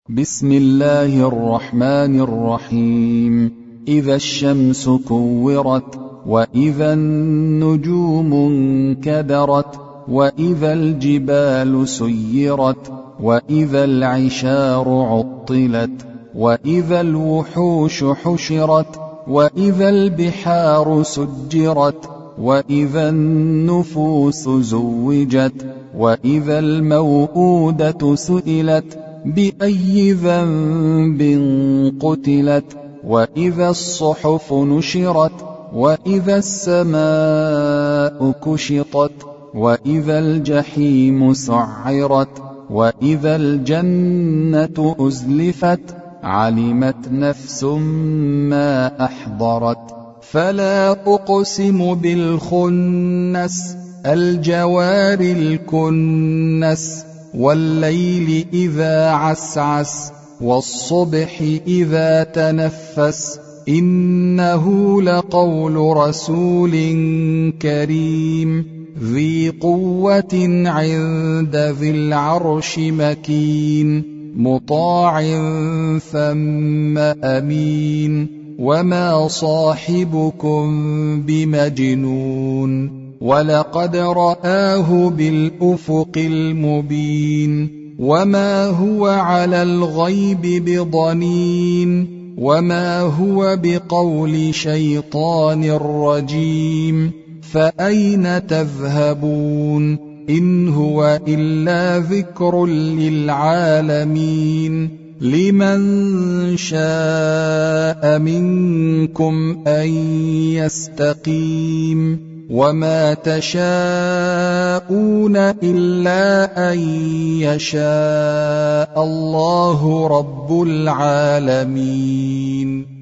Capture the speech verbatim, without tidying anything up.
بسم الله الرحمن الرحيم. إذا الشمس كورت، وإذا النجوم انكدرت، وإذا الجبال سيرت، وإذا العشار عطلت، وإذا الوحوش حشرت، وإذا البحار سجرت، وإذا النفوس زوجت، وإذا الموءودة سئلت بأي ذنب قتلت، وإذا الصحف نشرت، وإذا السماء كشطت، وإذا الجحيم سعرت، وإذا الجنة أزلفت، علمت نفس ما أحضرت. فلا أقسم بالخنس، الجوار الكنس، والليل إذا عسعس، والصبح إذا تنفس، إنه لقول رسول كريم ذي قوة عند ذي العرش مكين، مطاع ثم أمين، وما صاحبكم بمجنون، ولقد رآه بالأفق المبين، وما هو على الغيب بضنين، وما هو بقول شيطان رجيم. فأين تذهبون؟ إن هو إلا ذكر للعالمين، لمن شاء منكم أن يستقيم، وما تشاءون إلا أن يشاء الله رب العالمين.